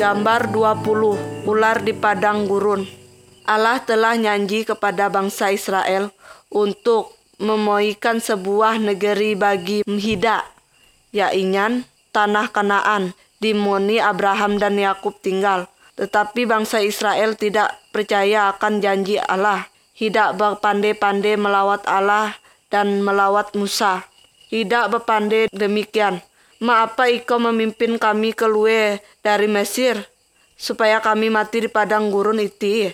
gambar 20 ular di padang gurun. Allah telah janji kepada bangsa Israel untuk memoikan sebuah negeri bagi Mhida, yaitu tanah Kanaan, di moni Abraham dan Yakub tinggal. Tetapi bangsa Israel tidak percaya akan janji Allah. Tidak berpandai-pandai melawat Allah dan melawat Musa. Tidak berpandai demikian. Mengapa Engkau memimpin kami keluar dari Mesir, supaya kami mati di padang gurun itu?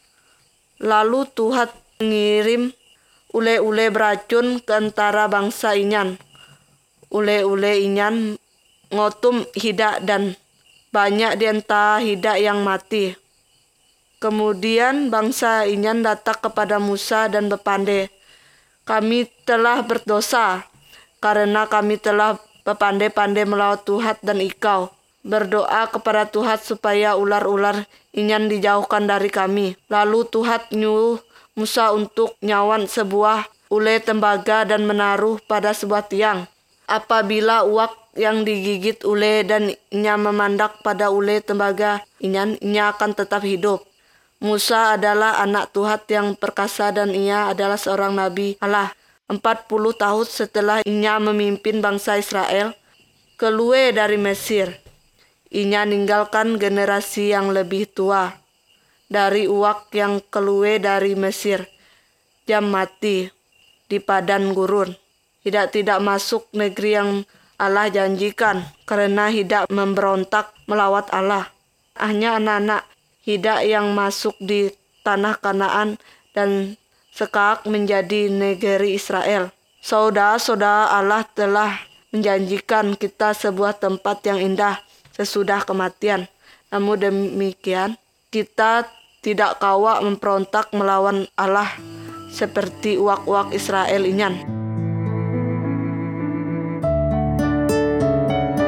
Lalu Tuhan mengirim ule-ule beracun ke antara bangsa inyan. Ule-ule inyan ngotum hidak dan banyak di antara hidak yang mati. Kemudian bangsa inyan datang kepada Musa dan berpandai, kami telah berdosa karena kami telah berpandai-pandai melawan Tuhan dan Engkau. Berdoa kepada Tuhan supaya ular-ular inyan dijauhkan dari kami. Lalu Tuhan nyuruh Musa untuk nyawan sebuah ule tembaga dan menaruh pada sebuah tiang. Apabila uak yang digigit ule dan inya memandak pada ule tembaga inyan, inya akan tetap hidup. Musa adalah anak Tuhan yang perkasa dan ia adalah seorang nabi Allah. 40 tahun setelah inya memimpin bangsa Israel keluar dari Mesir, inya ninggalkan generasi yang lebih tua dari uak yang keluar dari Mesir. Jam mati di padang gurun. Tidak masuk negeri yang Allah janjikan karena tidak memberontak melawat Allah. Hanya anak-anak hidak yang masuk di tanah Kanaan dan sekak menjadi negeri Israel. Saudara-saudara, Allah telah menjanjikan kita sebuah tempat yang indah sesudah kematian. Namun demikian, kita tidak kawak memberontak melawan Allah seperti uak-uak Israel inyan.